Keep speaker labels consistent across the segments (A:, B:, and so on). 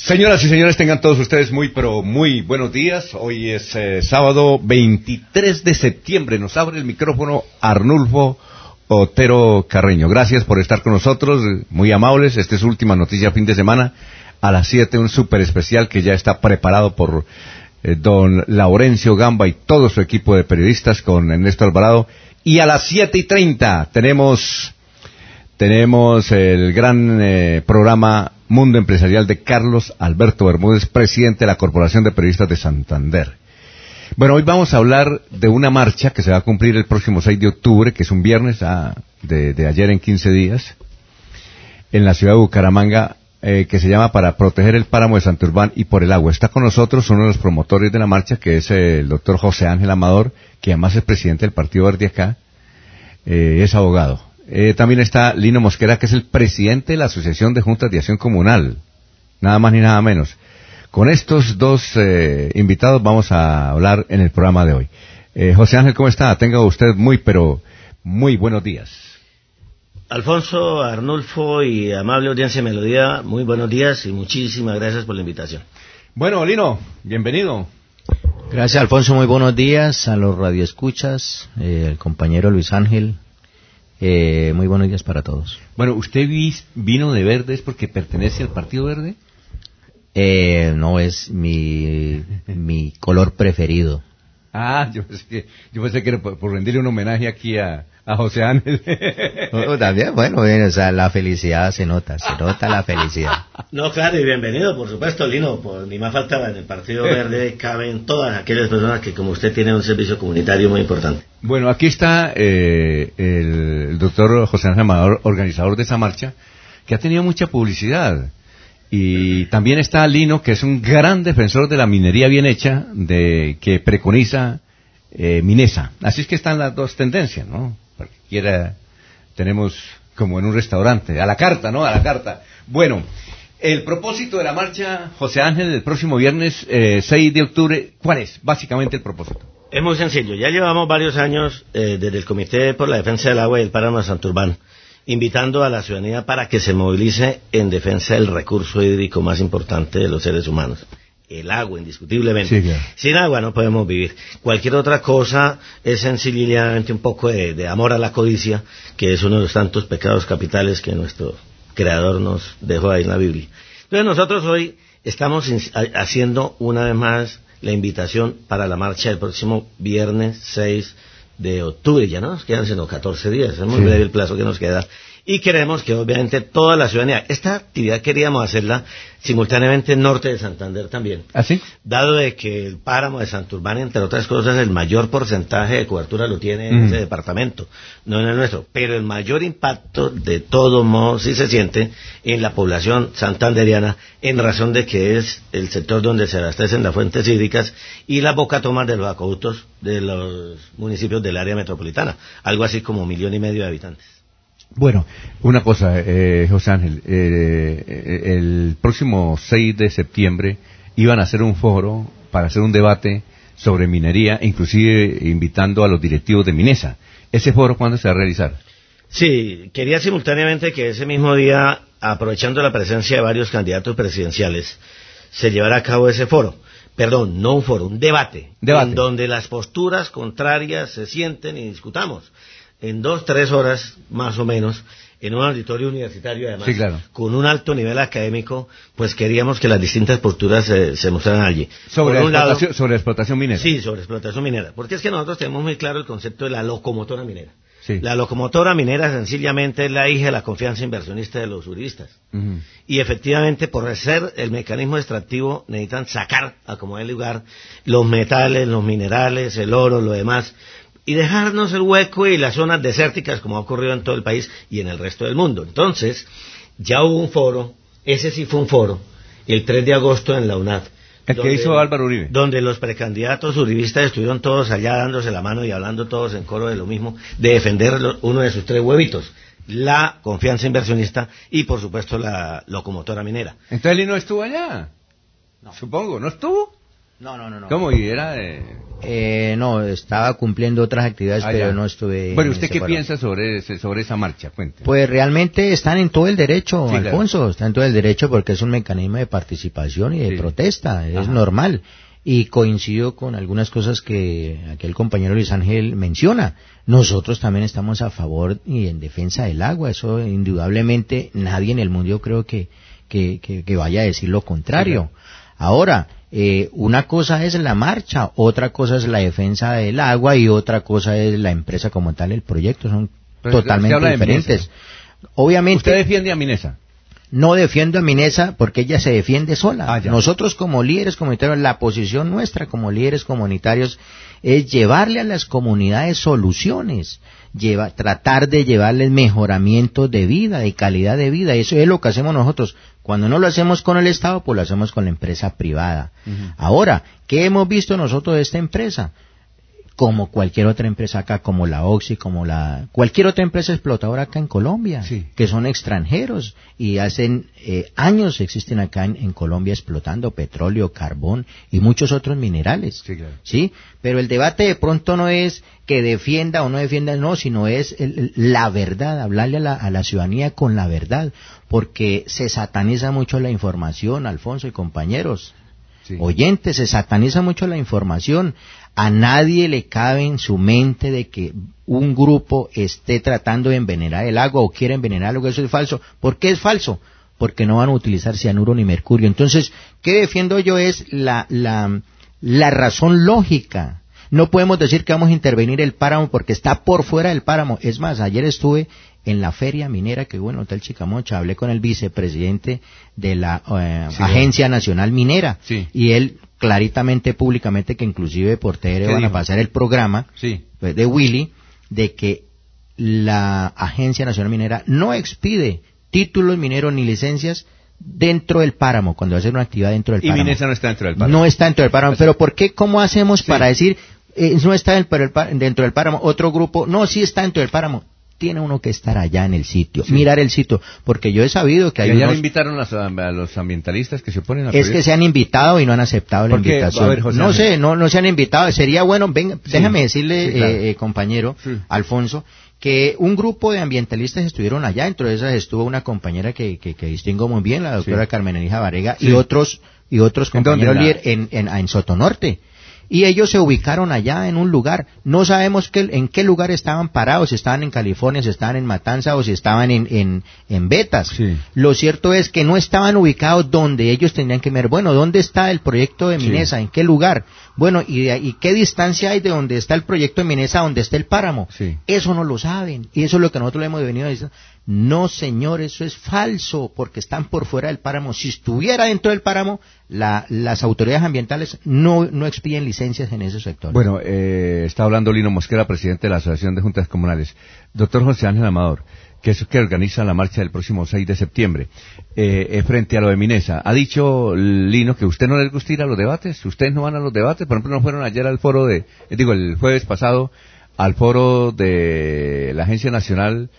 A: Señoras y señores, tengan todos ustedes muy buenos días. Hoy es sábado 23 de septiembre. Nos abre el micrófono Arnulfo Otero Carreño. Gracias por estar con nosotros, muy amables. Esta es su última noticia fin de semana. A las 7 un súper especial que ya está preparado por don Laurencio Gamba y todo su equipo de periodistas con Ernesto Alvarado. Y a las 7:30 tenemos el gran programa Mundo Empresarial de Carlos Alberto Bermúdez, presidente de la Corporación de Periodistas de Santander. Bueno, hoy vamos a hablar de una marcha que se va a cumplir el próximo 6 de octubre, que es un viernes de ayer en 15 días, en la ciudad de Bucaramanga, que se llama Para Proteger el Páramo de Santurbán y por el Agua. Está con nosotros uno de los promotores de la marcha, que es el doctor José Ángel Amador, que además es presidente del Partido Verde acá, es abogado. También está Lino Mosquera, que es el presidente de la Asociación de Juntas de Acción Comunal, nada más ni nada menos. Con estos dos invitados vamos a hablar en el programa de hoy. José Ángel, ¿cómo está? Tenga usted muy buenos días.
B: Alfonso, Arnulfo y amable audiencia de Melodía, muy buenos días y muchísimas gracias por la invitación.
A: Bueno, Lino, bienvenido.
C: Gracias, Alfonso, muy buenos días a los radioescuchas, el compañero Luis Ángel. Muy buenos días para todos.
A: Bueno, ¿usted vino de verde es porque pertenece al Partido Verde?
C: No, es mi color preferido.
A: Ah, yo pensé que era por rendirle un homenaje aquí a José Ángel.
C: También, bueno, o sea, la felicidad se nota la felicidad.
B: No, claro, y bienvenido, por supuesto, Lino, ni más faltaba, en el Partido Verde caben todas aquellas personas que, como usted, tienen un servicio comunitario muy importante.
A: Bueno, aquí está el doctor José Ángel Amador, organizador de esa marcha, que ha tenido mucha publicidad. Y también está Lino, que es un gran defensor de la minería bien hecha, que preconiza Minesa. Así es que están las dos tendencias, ¿no? Cualquiera tenemos como en un restaurante, a la carta, ¿no? A la carta. Bueno, el propósito de la marcha, José Ángel, del próximo viernes 6 de octubre, ¿cuál es básicamente el propósito?
B: Es muy sencillo, ya llevamos varios años desde el Comité por la Defensa del Agua y el Páramo de Santurbán, invitando a la ciudadanía para que se movilice en defensa del recurso hídrico más importante de los seres humanos. El agua, indiscutiblemente.
A: Sí, claro.
B: Sin agua no podemos vivir. Cualquier otra cosa es sencillamente un poco de amor a la codicia, que es uno de los tantos pecados capitales que nuestro Creador nos dejó ahí en la Biblia. Entonces nosotros hoy estamos haciendo una vez más la invitación para la marcha del próximo viernes 6 de octubre. Ya no nos quedan sino 14 días, es muy breve el plazo que nos queda. Y queremos que obviamente toda la ciudadanía, esta actividad queríamos hacerla simultáneamente en norte de Santander también.
A: ¿Ah, sí?
B: Dado de que el páramo de Santurbán, entre otras cosas, el mayor porcentaje de cobertura lo tiene en ese departamento, no en el nuestro. Pero el mayor impacto, de todos modos, sí se siente en la población santanderiana, en razón de que es el sector donde se abastecen las fuentes hídricas y las bocatomas de los acueductos de los municipios del área metropolitana. Algo así como 1,5 millones de habitantes.
A: Bueno, una cosa, José Ángel, el próximo 6 de septiembre iban a hacer un foro para hacer un debate sobre minería, inclusive invitando a los directivos de Minesa. ¿Ese foro cuándo se va a realizar?
B: Sí, quería simultáneamente que ese mismo día, aprovechando la presencia de varios candidatos presidenciales, se llevara a cabo ese foro. Perdón, no un foro, un debate. En donde las posturas contrarias se sienten y discutamos. En 2-3 horas, más o menos, en un auditorio universitario, además,
A: sí, claro,
B: con un alto nivel académico, pues queríamos que las distintas posturas se mostraran allí.
A: Sobre explotación minera.
B: Sí, sobre explotación minera. Porque es que nosotros tenemos muy claro el concepto de la locomotora minera.
A: Sí.
B: La locomotora minera sencillamente es la hija de la confianza inversionista de los uribistas. Y efectivamente, por ser el mecanismo extractivo, necesitan sacar a como dé lugar los metales, los minerales, el oro, lo demás, y dejarnos el hueco y las zonas desérticas, como ha ocurrido en todo el país y en el resto del mundo. Entonces, ya hubo un foro, ese sí fue un foro, el 3 de agosto en la UNAD.
A: El que hizo Álvaro Uribe.
B: Donde los precandidatos uribistas estuvieron todos allá dándose la mano y hablando todos en coro de lo mismo, de defender uno de sus 3 huevitos, la confianza inversionista y, por supuesto, la locomotora minera.
A: Entonces, ¿Lino estuvo allá? No. Supongo, ¿no estuvo?
C: No.
A: ¿Cómo? ¿Y era...?
C: No, estaba cumpliendo otras actividades, pero no estuve...
A: Bueno, ¿usted qué piensa sobre esa marcha? Cuente.
C: Pues realmente están en todo el derecho,
A: sí,
C: Alfonso,
A: claro.
C: están en todo el derecho porque es un mecanismo de participación y de protesta, es normal. Y coincido con algunas cosas que aquel compañero Luis Ángel menciona. Nosotros también estamos a favor y en defensa del agua, eso indudablemente nadie en el mundo yo creo que vaya a decir lo contrario. Sí, ahora, una cosa es la marcha, otra cosa es la defensa del agua y otra cosa es la empresa como tal, el proyecto, son totalmente diferentes. Obviamente.
A: ¿Usted defiende a Minesa?
C: No defiendo a Minesa porque ella se defiende sola. Nosotros como líderes comunitarios, la posición nuestra como líderes comunitarios es llevarle a las comunidades soluciones, tratar de llevarles mejoramiento de vida, de calidad de vida. Eso es lo que hacemos nosotros. Cuando no lo hacemos con el Estado, pues lo hacemos con la empresa privada. Ahora, ¿qué hemos visto nosotros de esta empresa? Como cualquier otra empresa acá, como la Oxy, cualquier otra empresa explotadora acá en Colombia, que son extranjeros y hacen años existen acá en Colombia explotando petróleo, carbón y muchos otros minerales. Sí, claro. ¿Sí? Pero el debate de pronto no es que defienda o no defienda, no, sino es la verdad, hablarle a la ciudadanía con la verdad, porque se sataniza mucho la información, Alfonso y compañeros. Oyentes, se sataniza mucho la información. A nadie le cabe en su mente de que un grupo esté tratando de envenenar el agua o quiere envenenar algo, eso es falso. ¿Por qué es falso? Porque no van a utilizar cianuro ni mercurio. Entonces, ¿qué defiendo yo? Es la razón lógica. No podemos decir que vamos a intervenir el páramo porque está por fuera del páramo. Es más, ayer estuve en la feria minera que hubo en el Hotel Chicamocha, hablé con el vicepresidente de la Agencia Nacional Minera, y él claritamente, públicamente, que inclusive por TR van a pasar el programa de Willy, de que la Agencia Nacional Minera no expide títulos mineros ni licencias dentro del páramo, cuando va a hacer una actividad dentro del páramo.
A: Y Minesa no está dentro del páramo.
C: No está dentro del páramo, pero ¿por qué? ¿Cómo hacemos para decir no está dentro del páramo? Otro grupo, no, sí está dentro del páramo. Tiene uno que estar allá en el sitio, mirar el sitio, porque yo he sabido que hay
A: unos... ¿Ya invitaron a los ambientalistas que se oponen al proyecto?
C: Es que se han invitado y no han aceptado la invitación. A ver, José, no sé, no se han invitado. Sería bueno, venga, déjame decirle, claro. Compañero Alfonso, que un grupo de ambientalistas estuvieron allá, entre esas estuvo una compañera que distingo muy bien, la doctora Carmen Elija Varega, y otros compañeros líderes en Sotonorte. Y ellos se ubicaron allá en un lugar. No sabemos en qué lugar estaban parados, si estaban en California, si estaban en Matanza o si estaban en Betas. Lo cierto es que no estaban ubicados donde ellos tenían que ver. Bueno, ¿dónde está el proyecto de Minesa? ¿En qué lugar? Bueno, ¿y qué distancia hay de donde está el proyecto de Minesa, donde está el páramo? Eso no lo saben. Y eso es lo que nosotros le hemos venido diciendo. No, señor, eso es falso, porque están por fuera del páramo. Si estuviera dentro del páramo, las autoridades ambientales no expiden licencias en ese sector.
A: Bueno, está hablando Lino Mosquera, presidente de la Asociación de Juntas Comunales. Doctor José Ángel Amador, que es el que organiza la marcha del próximo 6 de septiembre, frente a lo de Minesa. ¿Ha dicho Lino que usted no les gusta ir a los debates? ¿Ustedes no van a los debates? Por ejemplo, ¿no fueron ayer al foro el jueves pasado, al foro de la Agencia Nacional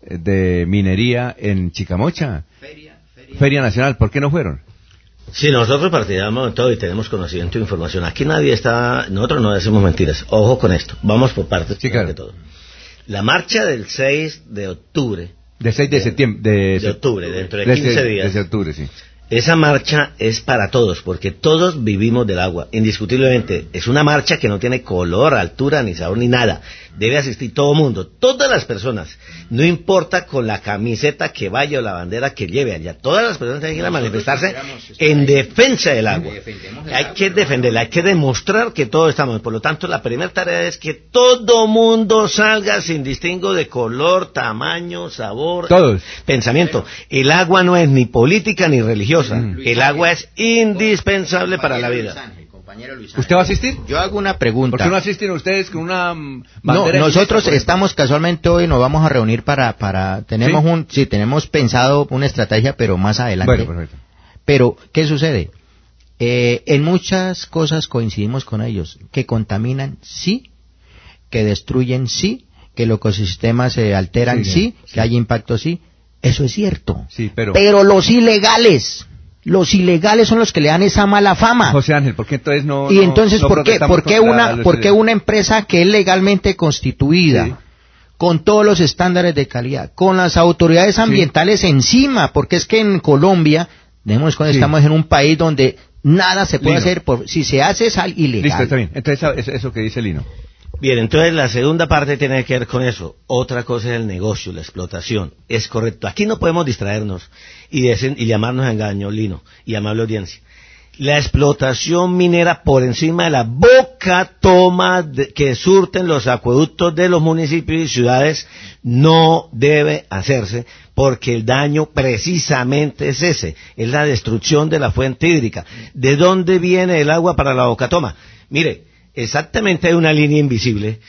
A: de Minería en Chicamocha? Feria Nacional, ¿por qué no fueron?
B: Sí, nosotros participamos en todo y tenemos conocimiento e información. Aquí nosotros no decimos mentiras. Ojo con esto, vamos por partes de todo. La marcha del 6 de octubre.
A: Del 6 de septiembre.
B: De octubre, dentro de 15 días.
A: De octubre, sí.
B: Esa marcha es para todos, porque todos vivimos del agua, indiscutiblemente. Es una marcha que no tiene color, altura, ni sabor, ni nada. Debe asistir todo el mundo, todas las personas. No importa con la camiseta que vaya o la bandera que lleve allá. Todas las personas tienen que ir a manifestarse en defensa del agua. Hay que defenderla, hay que demostrar que todos estamos. Por lo tanto, la primera tarea es que todo mundo salga sin distingo de color, tamaño, sabor, pensamiento. El agua no es ni política ni religiosa. El agua es indispensable para la vida.
A: ¿Usted va a asistir?
C: Yo hago una pregunta.
A: ¿Por qué no asisten ustedes con una bandera?
C: No, nosotros estamos casualmente hoy, nos vamos a reunir tenemos pensado una estrategia, pero más adelante.
A: Bueno, perfecto.
C: Pero, ¿qué sucede? En muchas cosas coincidimos con ellos. Que contaminan, sí. Que destruyen, sí. Que los ecosistemas se alteran, sí. Que hay impacto, sí. Eso es cierto.
A: Sí,
C: pero los ilegales, Los ilegales son los que le dan esa mala fama.
A: José Ángel, ¿por qué entonces no?
C: Y entonces,
A: no
C: ¿por qué una empresa que es legalmente constituida, sí, con todos los estándares de calidad, con las autoridades ambientales encima, porque es que en Colombia, estamos en un país donde nada se puede hacer, si se hace es ilegal.
A: Listo, está bien. Entonces, eso que dice Lino.
B: Bien, entonces la segunda parte tiene que ver con eso. Otra cosa es el negocio, la explotación. Es correcto. Aquí no podemos distraernos y llamarnos a engaño, Lino, y amable audiencia. La explotación minera por encima de la boca toma que surten los acueductos de los municipios y ciudades no debe hacerse, porque el daño precisamente es ese, es la destrucción de la fuente hídrica. ¿De dónde viene el agua para la boca toma? Mire, exactamente hay una línea invisible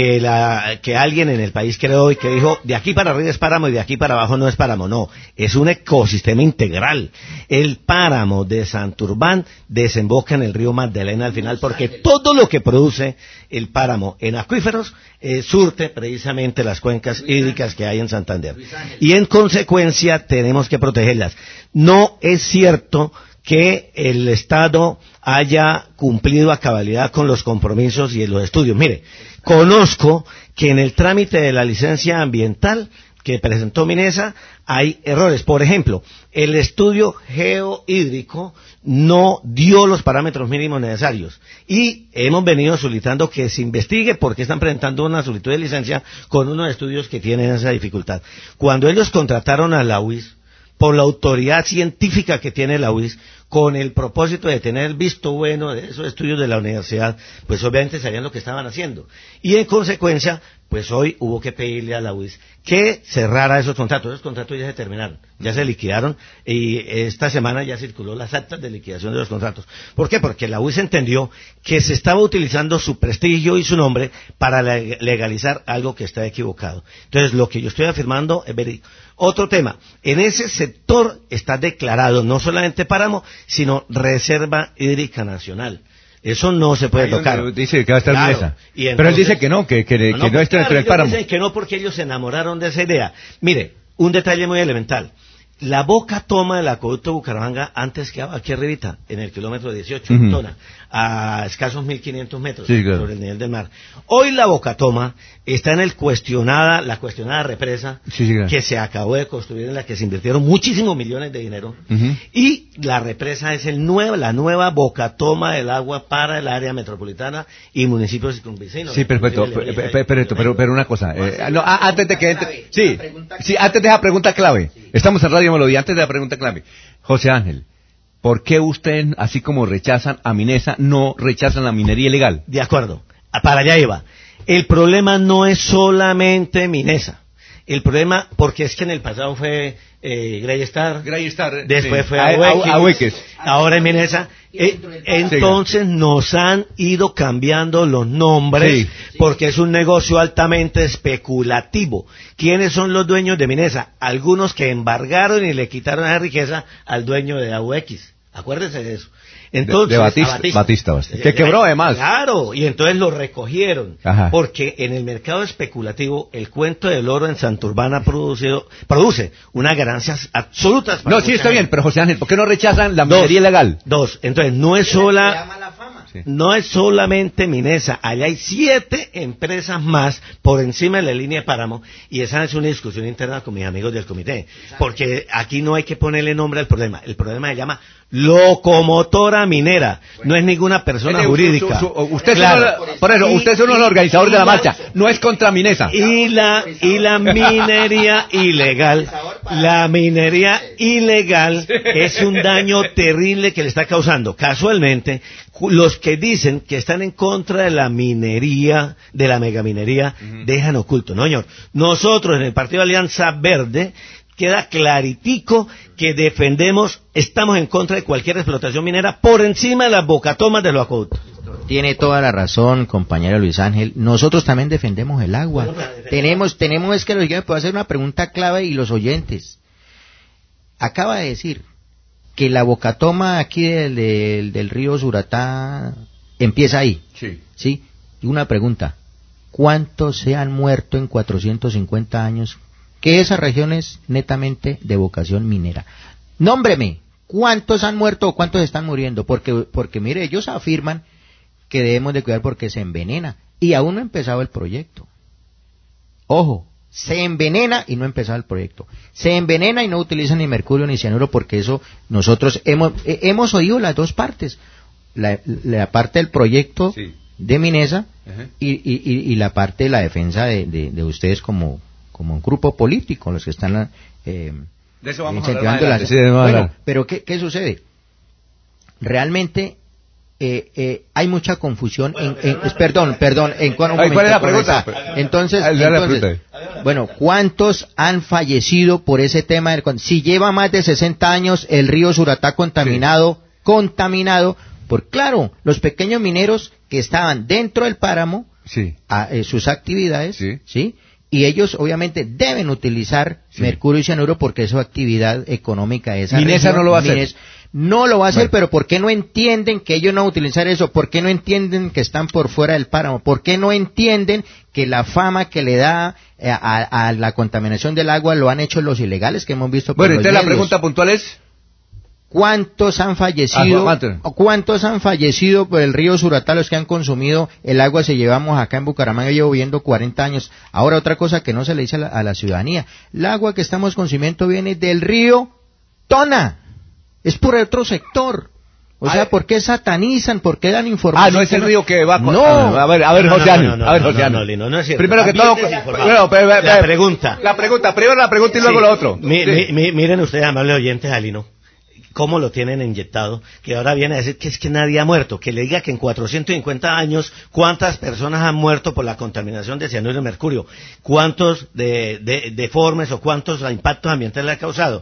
B: que alguien en el país creó y que dijo, de aquí para arriba es páramo y de aquí para abajo no es páramo. No, es un ecosistema integral. El páramo de Santurbán desemboca en el río Magdalena al final, porque todo lo que produce el páramo en acuíferos surte precisamente las cuencas hídricas que hay en Santander. Y en consecuencia tenemos que protegerlas. No es cierto que el Estado haya cumplido a cabalidad con los compromisos y los estudios. Mire, conozco que en el trámite de la licencia ambiental que presentó Minesa hay errores. Por ejemplo, el estudio geohídrico no dio los parámetros mínimos necesarios y hemos venido solicitando que se investigue por qué están presentando una solicitud de licencia con unos estudios que tienen esa dificultad. Cuando ellos contrataron a la UIS, por la autoridad científica que tiene la UIS, con el propósito de tener visto bueno de esos estudios de la universidad, pues obviamente sabían lo que estaban haciendo. Y en consecuencia, pues hoy hubo que pedirle a la UIS que cerrara esos contratos. Esos contratos ya se terminaron, ya se liquidaron, y esta semana ya circuló las actas de liquidación de los contratos. ¿Por qué? Porque la UIS entendió que se estaba utilizando su prestigio y su nombre para legalizar algo que está equivocado. Entonces, lo que yo estoy afirmando es verídico. Otro tema, en ese sector está declarado no solamente páramo, sino reserva hídrica nacional. Eso no se puede tocar.
A: Dice que va a estar Minesa. Pero él dice que no, que no está dentro del páramo.
B: Dicen que no porque ellos se enamoraron de esa idea. Mire, un detalle muy elemental. La boca toma del acueducto de Bucaramanga antes quedaba aquí arribita, en el kilómetro 18, en Tona, a escasos 1.500 metros sobre el nivel del mar. Hoy la boca toma está en la cuestionada represa que se acabó de construir, en la que se invirtieron muchísimos millones de dinero, y la represa es la nueva boca toma del agua para el área metropolitana y municipios circunvecinos.
A: Sí, perfecto, pero una cosa, antes de que entre, antes de esa pregunta clave, estamos en Radio Melodía, antes de la pregunta clave, José Ángel, ¿por qué usted, así como rechazan a Minesa, no rechazan la minería ilegal?
B: De acuerdo, para allá iba. El problema no es solamente Minesa. El problema, porque es que en el pasado fue Greystar, después fue Ahueques, ahora es Minesa. Entonces nos han ido cambiando los nombres porque es un negocio altamente especulativo. ¿Quiénes son los dueños de Minesa? Algunos que embargaron y le quitaron esa riqueza al dueño de Ahueques. Acuérdense de eso. Entonces,
A: Batista, que quebró además.
B: Claro, y entonces lo recogieron, porque en el mercado especulativo el cuento del oro en Santurbán produce unas ganancias absolutas.
A: No, sí está bien, pero José Ángel, ¿por qué no rechazan la minería ilegal?
B: Entonces no es solamente Minesa, allá hay 7 empresas más por encima de la línea de páramo, y esa es una discusión interna con mis amigos del comité, porque aquí no hay que ponerle nombre al problema. El problema se llama locomotora minera, no es ninguna persona jurídica.
A: Usted es uno de los organizadores de la marcha, no es contra Minesa.
B: Y la minería ilegal, es un daño terrible que le está causando. Casualmente, los que dicen que están en contra de la minería, de la megaminería, dejan oculto. No, señor. Nosotros en el Partido Alianza Verde queda claritico que estamos en contra de cualquier explotación minera por encima de las bocatomas de los acueductos.
C: Tiene toda la razón, compañero Luis Ángel. Nosotros también defendemos el agua. Tenemos es que los oyentes pueden hacer una pregunta clave, y los oyentes. Acaba de decir que la bocatoma aquí del río Suratá empieza ahí. Sí. Y una pregunta. ¿Cuántos se han muerto en 450 años? Que esa región es netamente de vocación minera. Nómbreme ¿cuántos han muerto o cuántos están muriendo? Porque mire, ellos afirman que debemos de cuidar porque se envenena. Y aún no ha empezado el proyecto. Ojo, se envenena y no ha empezado el proyecto. Se envenena y no utilizan ni mercurio ni cianuro porque eso nosotros hemos oído las dos partes. La parte del proyecto de Minesa y la parte de la defensa de ustedes como un grupo político, los que están
A: de eso vamos
C: incentivando
A: a hablar
C: bueno, pero ¿qué sucede? Realmente hay mucha confusión perdón,
A: ¿cuál es la pregunta?
C: Entonces, bueno, ¿cuántos han fallecido por ese tema? Si lleva más de 60 años el río Suratá contaminado, por claro, los pequeños mineros que estaban dentro del páramo, sus actividades, y ellos obviamente deben utilizar mercurio y cianuro porque es su actividad económica.
A: Minesa no lo va a hacer.
C: No lo va a hacer, pero ¿por qué no entienden que ellos no van a utilizar eso? ¿Por qué no entienden que están por fuera del páramo? ¿Por qué no entienden que la fama que le da a la contaminación del agua lo han hecho los ilegales que hemos visto por los medios?
A: La pregunta puntual es...
C: ¿Cuántos han fallecido? ¿Cuántos han fallecido por el río Suratá, los que han consumido el agua? Se llevamos acá en Bucaramanga, llevo viviendo 40 años. Ahora otra cosa que no se le dice a la ciudadanía. El agua que estamos consumiendo viene del río Tona. Es por otro sector. O sea, ¿por qué satanizan? ¿Por qué dan información?
A: No es el río que va...
C: No.
A: A ver, Josiano.
B: No es cierto.
A: Primero que todo...
B: La pregunta.
A: Primero la pregunta y luego lo otro.
B: Miren ustedes, amables oyentes, Alino, cómo lo tienen inyectado, que ahora viene a decir que es que nadie ha muerto, que le diga que en 450 años cuántas personas han muerto por la contaminación de cianuro y mercurio, cuántos deformes o cuántos impactos ambientales ha causado.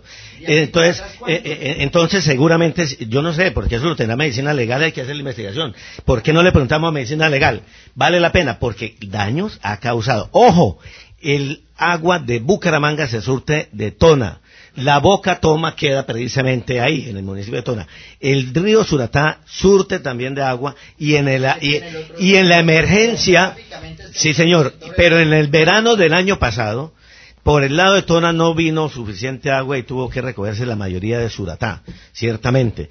B: Entonces seguramente, yo no sé, porque eso lo tendrá medicina legal, hay que hacer la investigación. ¿Por qué no le preguntamos a medicina legal? Vale la pena, porque daños ha causado. ¡Ojo! El agua de Bucaramanga se surte de Tona. La Boca Toma queda precisamente ahí, en el municipio de Tona. El río Suratá surte también de agua y en la emergencia, sí señor, pero en el verano del año pasado, por el lado de Tona no vino suficiente agua y tuvo que recogerse la mayoría de Suratá, ciertamente.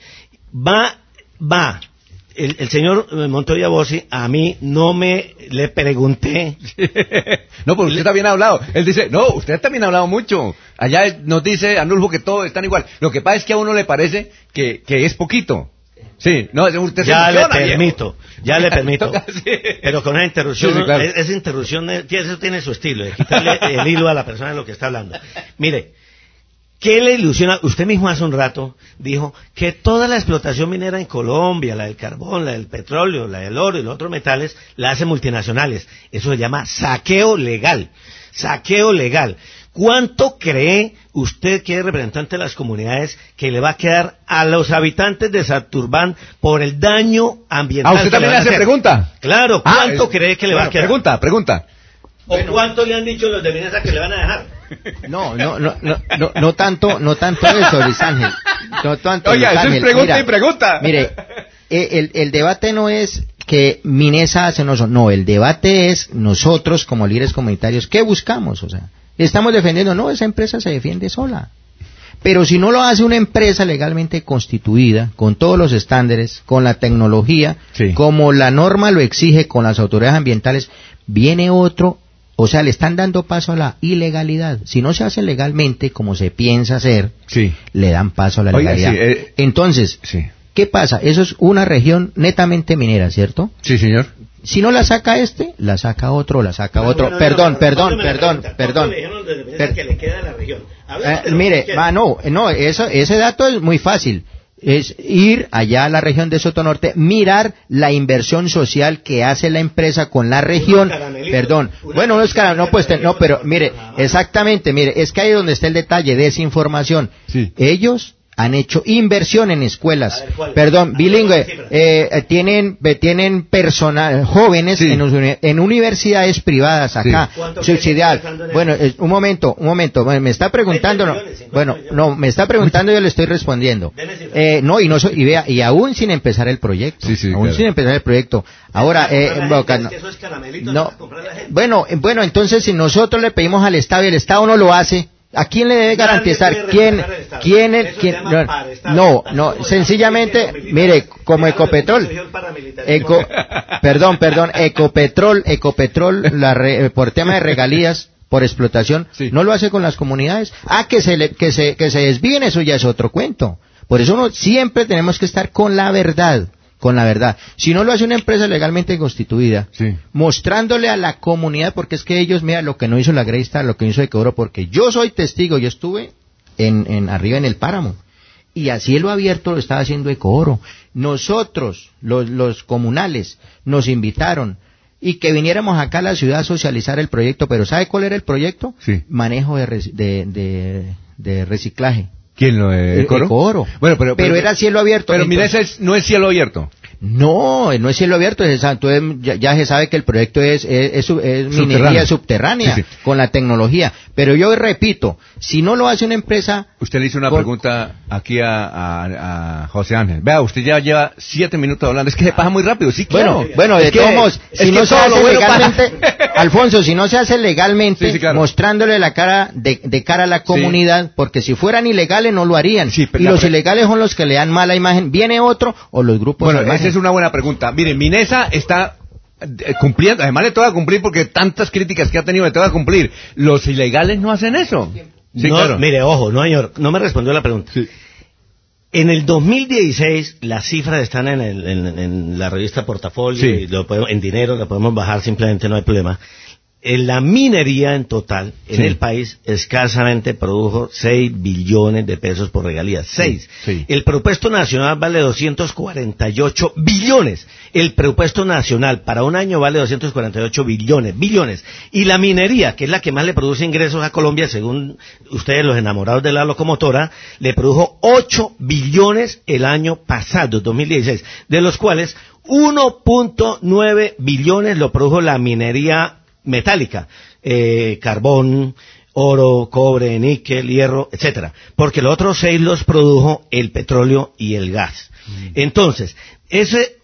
B: El señor Montoya Bossi, a mí no le pregunté.
A: No, porque usted también ha hablado. Él dice, no, usted también ha hablado mucho. Allá nos dice Arnulfo que todos están igual. Lo que pasa es que a uno le parece que es poquito. Sí, no, usted
B: ya le permito. Pero con una interrupción, esa interrupción, eso tiene su estilo, de quitarle el hilo a la persona de lo que está hablando. Mire, ¿qué le ilusiona? Usted mismo hace un rato dijo que toda la explotación minera en Colombia, la del carbón, la del petróleo, la del oro y los otros metales, la hacen multinacionales. Eso se llama saqueo legal. Saqueo legal. ¿Cuánto cree usted, que es representante de las comunidades, que le va a quedar a los habitantes de Santurbán por el daño ambiental?
A: ¿Usted también le hace pregunta?
B: Claro, ¿cuánto cree que le va a quedar?
A: Pregunta.
B: ¿O cuánto le han dicho los de Minesa que le van a dejar?
C: No tanto eso, Luis Ángel. No tanto.
A: Oiga, eso es pregunta y pregunta.
C: Mire, el debate no es que Minesa hace no, el debate es nosotros como líderes comunitarios, ¿qué buscamos? O sea, estamos defendiendo, no, esa empresa se defiende sola. Pero si no lo hace una empresa legalmente constituida, con todos los estándares, con la tecnología, como la norma lo exige, con las autoridades ambientales, viene otro. O sea, le están dando paso a la ilegalidad. Si no se hace legalmente, como se piensa hacer, le dan paso a la legalidad. Entonces, ¿qué pasa? Eso es una región netamente minera, ¿cierto?
A: Sí, señor.
C: Si no la saca la saca otro, Perdón.
B: Que le queda a la región.
C: Ese dato es muy fácil. Es ir allá a la región de Sotonorte, mirar la inversión social que hace la empresa con la región. Pero mire, exactamente, es que ahí es donde está el detalle de esa información. Ellos han hecho inversión en escuelas, bilingüe, tienen personal, jóvenes en universidades privadas acá, subsidiadas. Bueno, un momento, me está preguntando, me está preguntando y yo le estoy respondiendo. Y aún sin empezar el proyecto, sin empezar el proyecto. Ahora, entonces si nosotros le pedimos al Estado y el Estado no lo hace, ¿A quién le debe garantizar? ¿Quién? No, sencillamente, mire, como Ecopetrol, Ecopetrol, por tema de regalías, por explotación, no lo hace con las comunidades. Que se desvíen, eso ya es otro cuento. Por eso siempre tenemos que estar con la verdad. Si no lo hace una empresa legalmente constituida, mostrándole a la comunidad, porque es que ellos, mira, lo que no hizo la Greystar, lo que hizo Ecooro, porque yo soy testigo, yo estuve arriba en el páramo, y a cielo abierto lo estaba haciendo Ecooro. Nosotros, los comunales, nos invitaron, y que viniéramos acá a la ciudad a socializar el proyecto, pero ¿sabe cuál era el proyecto? Manejo de reciclaje.
A: ¿Quién lo Ecooro?
C: Ecooro.
A: Bueno, pero
C: era cielo abierto.
A: Pero mira, no es cielo abierto.
C: No es cielo abierto, entonces ya se sabe que el proyecto es minería subterránea, con la tecnología. Pero yo repito, si no lo hace una empresa...
A: Usted le hizo una pregunta aquí a José Ángel. Vea, usted ya lleva 7 minutos hablando, es que se pasa muy rápido, sí, claro.
C: Bueno, de todos modos, si no se hace legalmente, Alfonso, si no se hace legalmente, claro, mostrándole la cara de cara a la comunidad, porque si fueran ilegales no lo harían, y los ilegales son los que le dan mala imagen. ¿Viene otro o los grupos?
A: Bueno, esa es una buena pregunta. Miren, Minesa está cumpliendo, además le toca cumplir porque tantas críticas que ha tenido, le toca cumplir. Los ilegales no hacen eso.
B: Sí, no, claro. Mire, ojo, señor, no me respondió la pregunta. Sí. En el 2016, las cifras están en la revista Portafolio, y en dinero, la podemos bajar, simplemente no hay problema. En la minería en total, en el país, escasamente produjo 6 billones de pesos por regalías. 6. Sí. El presupuesto nacional vale 248 billones. El presupuesto nacional para un año vale 248 billones. Y la minería, que es la que más le produce ingresos a Colombia, según ustedes los enamorados de la locomotora, le produjo 8 billones el año pasado, 2016, de los cuales 1.9 billones lo produjo la minería metálica, carbón, oro, cobre, níquel, hierro, etcétera, porque los otros 6 los produjo el petróleo y el gas. Entonces, ese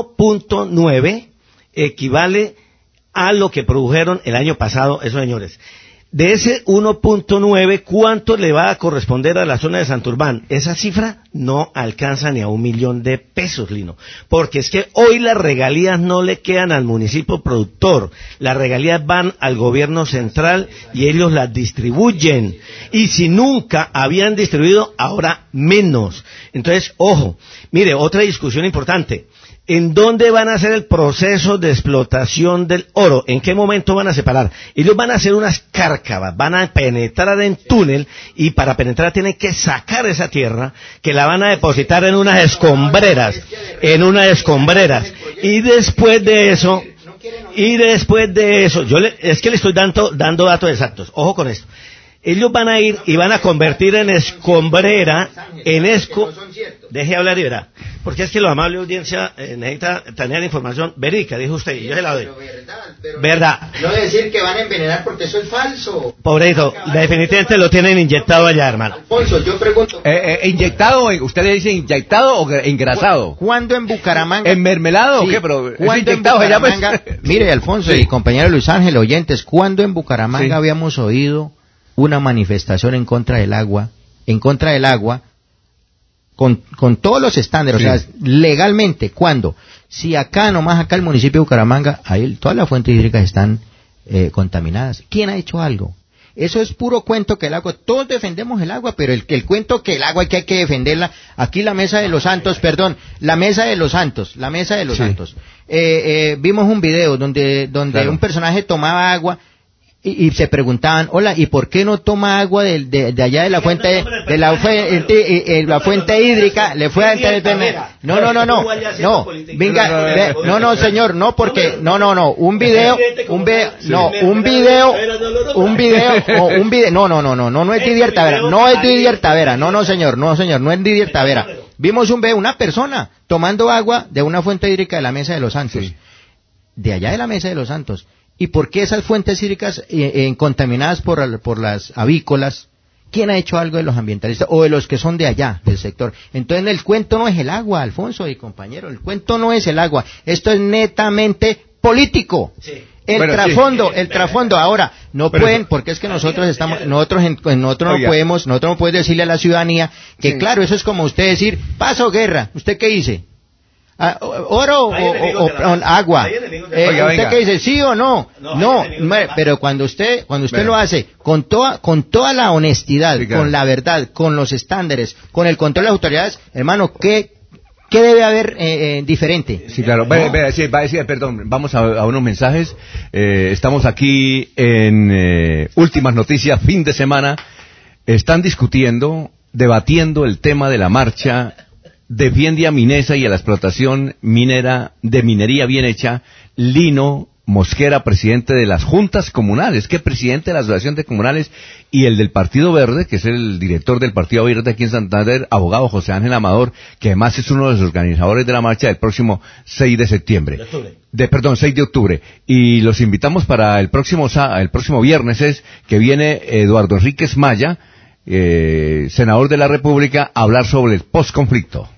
B: 1.9 equivale a lo que produjeron el año pasado esos señores. De ese 1.9, ¿cuánto le va a corresponder a la zona de Santurbán? Esa cifra no alcanza ni a 1 millón de pesos, Lino. Porque es que hoy las regalías no le quedan al municipio productor. Las regalías van al gobierno central y ellos las distribuyen. Y si nunca habían distribuido, ahora menos. Entonces, ojo, mire, otra discusión importante. ¿En dónde van a hacer el proceso de explotación del oro? ¿En qué momento van a separar? Ellos van a hacer unas cárcavas, van a penetrar en túnel, y para penetrar tienen que sacar esa tierra, que la van a depositar en unas escombreras, y después de eso, es que le estoy dando datos exactos, ojo con esto. Ellos van a ir y van a convertir en escombrera, deje hablar y verá, porque es que la amable audiencia necesita tener información verídica, dijo usted, y yo se la doy. Verdad.
C: No decir que van a envenenar porque eso es falso.
B: Por eso, definitivamente lo tienen inyectado allá, hermano.
C: Alfonso, yo pregunto.
A: ¿Inyectado? ¿Usted le dice inyectado o engrasado?
C: ¿Cuándo en Bucaramanga?
A: ¿En mermelado o qué? Pero
C: ¿cuándo inyectado allá, pues? Mire, Alfonso y compañero Luis Ángel, oyentes, ¿cuándo en Bucaramanga habíamos oído una manifestación en contra del agua, con todos los estándares, o sea, legalmente? ¿Cuándo? Si acá el municipio de Bucaramanga, ahí todas las fuentes hídricas están contaminadas. ¿Quién ha hecho algo? Eso es puro cuento que el agua, todos defendemos el agua, pero el cuento que el agua hay que defenderla, aquí la Mesa de los Santos, vimos un video donde un personaje tomaba agua, y se preguntaban, hola, ¿y por qué no toma agua de allá de la fuente la fuente hídrica? Le fue a entrar no, señor, no, porque un video, no es Didier Tavera, no señor, no es Didier Tavera. Vimos una persona tomando agua de una fuente hídrica de la Mesa de los Santos, de allá de la Mesa de los Santos. ¿Y por qué esas fuentes hídricas contaminadas por las avícolas? ¿Quién ha hecho algo de los ambientalistas o de los que son de allá, del sector? Entonces el cuento no es el agua, Alfonso y compañero, el cuento no es el agua. Esto es netamente político. Sí. El trasfondo, ahora, no
A: pero
C: pueden, porque es que nosotros no podemos decirle a la ciudadanía que claro, eso es como usted decir, paz o guerra, ¿usted qué dice? ¿Oro o agua? ¿Usted qué dice? ¿Sí o no? No, pero cuando usted lo hace con toda la honestidad, sí, claro, con la verdad, con los estándares, con el control de las autoridades, hermano, ¿qué debe haber diferente?
A: Sí, claro. Va a decir, perdón, vamos a unos mensajes. Estamos aquí en Últimas Noticias, fin de semana. Están debatiendo el tema de la marcha Defiende a Minesa y a la explotación minera de minería bien hecha. Lino Mosquera, presidente de las juntas comunales, que presidente de la Asociación de Comunales, y el del Partido Verde, que es el director del Partido Verde aquí en Santander, abogado José Ángel Amador, que además es uno de los organizadores de la marcha del próximo 6 de septiembre. 6 de octubre. Y los invitamos para el próximo viernes, que viene Eduardo Enríquez Maya, senador de la República, a hablar sobre el posconflicto.